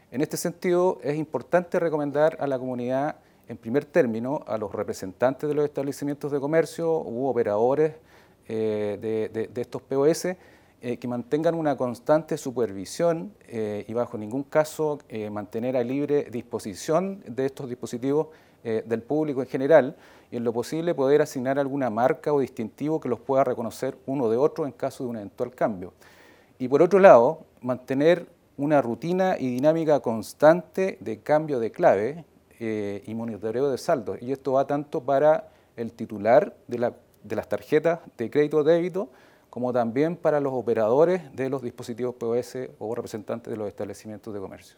En este sentido, es importante recomendar a la comunidad, en primer término, a los representantes de los establecimientos de comercio u operadores de estos POS, que mantengan una constante supervisión y bajo ningún caso mantener a libre disposición de estos dispositivos del público en general, y en lo posible poder asignar alguna marca o distintivo que los pueda reconocer uno de otro en caso de un eventual cambio. Y por otro lado, mantener una rutina y dinámica constante de cambio de clave y monitoreo de saldos. Y esto va tanto para el titular de las tarjetas de crédito o débito, como también para los operadores de los dispositivos POS o representantes de los establecimientos de comercio.